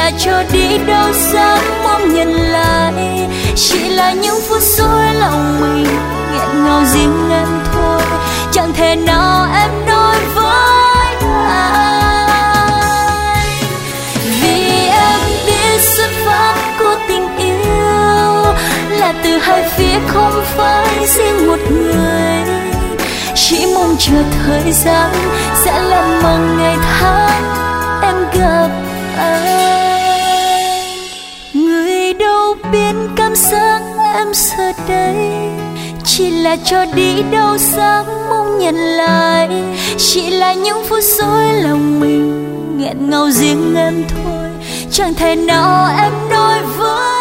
là cho đi đâu dám mong nhận lại, chỉ là những phút dối lòng mình nghẹn ngào riêng em thôi, chẳng thể nào em nói với ai. Vì em biết xuất phát của tình yêu là từ hai phía, không phải riêng một người. Chỉ mong chờ thời gian sẽ làm mong ngày tháng em gặp anh. Người đâu biết cảm giác em giờ đây, chỉ là cho đi đâu dám mong nhận lại, chỉ là những phút dối lòng mình nghẹn ngào riêng em thôi, chẳng thể nào em nói với